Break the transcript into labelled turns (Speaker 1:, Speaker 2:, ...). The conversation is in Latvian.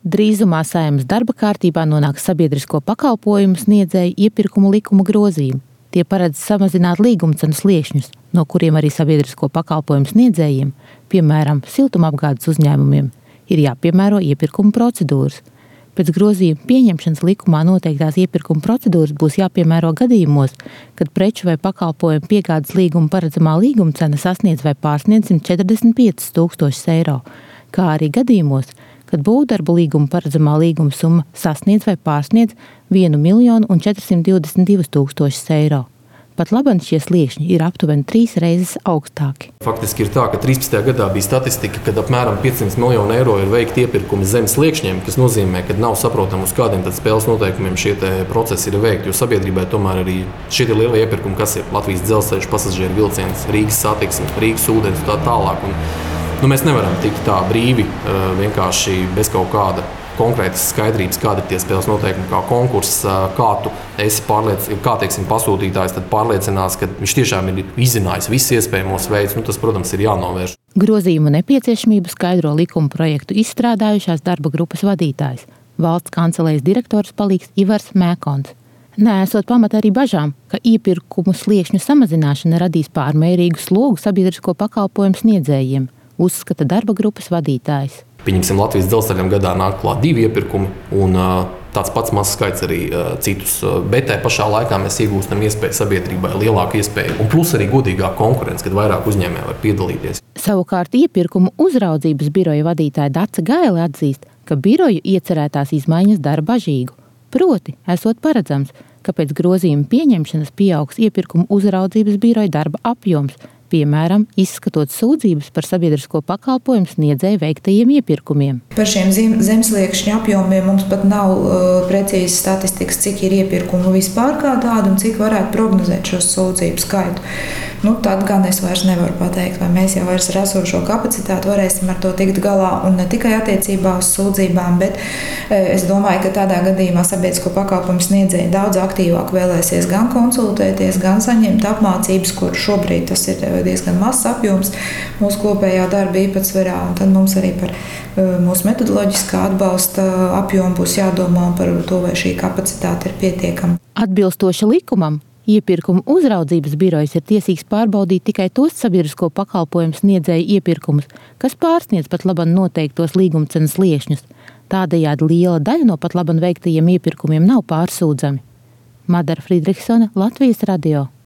Speaker 1: Drīzumā Saeimas darba kārtībā nonāks sabiedrisko pakalpojumu sniedzēju iepirkumu likuma grozījumi. Tie paredz samazināt līgumcenu sliekšņus, no kuriem arī sabiedrisko pakalpojumu sniedzējiem, piemēram, siltumapgādes uzņēmumiem, ir jāpiemēro iepirkuma procedūras. Pēc grozījuma pieņemšanas likumā noteiktās iepirkuma procedūras būs jāpiemēro gadījumos, kad preču vai pakalpojumu piegādes līguma paredzamā līgumcena sasniedz vai pārsniedz 145 000 eiro, kā arī gadījumos, kad būvdarbu līguma paredzamā līguma summa sasniedz vai pārsniedz 1 422 000 eiro. Pat labam šie sliekšņi ir aptuveni 3 reizes augstāki.
Speaker 2: Faktiski ir tā, ka 13. gadā bija statistika, kad apmēram 500 miljonu eiro ir veikti iepirkumi zem sliekšņiem, kas nozīmē, ka nav saprotami, uz kādiem tad spēles noteikumiem šie procesi ir veikti. Jo sabiedrībai tomēr arī šie lielie iepirkumi, kas ir Latvijas dzelzceļš, pasažieru vilciens, Rīgas satiksme, Rīgas ūdens un tā tālāk. Mēs nevaram tikt tā brīvi, vienkārši bez kaut kāda konkrētas skaidrības, kāda ir tie spēles noteikumi, kā konkurss, kā pasūtītājs tad pārliecinās, ka viņš tiešām ir izzinājis visus iespējamos veidus. Tas, protams, ir jānovērš.
Speaker 1: Grozījumu nepieciešamību skaidro likuma projektu izstrādājušās darba grupas vadītājs, valsts kancelejas direktors palīgs Ivars Mēkons. Neesot pamata arī bažām, ka iepirkumu sliekšņu samazināšana radīs pārmērīgu slogu sabiedrisko pakalpojumu sniedzējiem, uzskata darba grupas vadītājs.
Speaker 2: Pieņemsim, Latvijas dzelzceļam gadā nāk klāt 2 iepirkumi un tāds pats mazs skaits arī citus. Bet tajā pašā laikā mēs iegūstam iespēju sabiedrībai, lielāku iespēju un plus arī godīgāku konkurenci, kad vairāk uzņēmēji var piedalīties.
Speaker 1: Savukārt iepirkumu uzraudzības biroja vadītāja Dace Gaile atzīst, ka biroju iecerētās izmaiņas dara bažīgu. Proti, esot paredzams, ka pēc grozījuma pieņemšanas pieaugs iepirkumu uzraudzības biroja darba apjoms, piemēram, izskatot sūdzības par sabiedrisko pakalpojumu sniedzēju veiktajiem iepirkumiem.
Speaker 3: Par šiem zemsliekšņu apjomiem mums pat nav precīzas statistikas, cik ir iepirkumu vispār kā tādu un cik varētu prognozēt šo sūdzību skaitu. Tad gan es vairs nevaru pateikt, vai mēs jau vairs ar esošo kapacitāti varēsim ar to tikt galā un ne tikai attiecībā uz sūdzībām, bet es domāju, ka tādā gadījumā sabiedrisko pakalpojumu sniedzēji daudz aktīvāk vēlēsies gan konsultēties, gan saņemt apmācības, kur šobrīd tas ir diezgan mazs apjoms mūsu kopējā darba īpatsvarā, un tad mums arī par mūsu metodoloģiskā atbalsta apjomu būs jādomā par to, vai šī kapacitāte ir pietiekama.
Speaker 1: Atbilstoši likumam, iepirkumu uzraudzības birojas ir tiesīgs pārbaudīt tikai tos sabiedrisko pakalpojumu sniedzēju iepirkumus, kas pārsniedz pat labam noteiktos līgumcenas sliekšņus. Tādējādi liela daļa no pat labam veiktajiem iepirkumiem nav pārsūdzami. Madara Friedrichsone, Latvijas radio.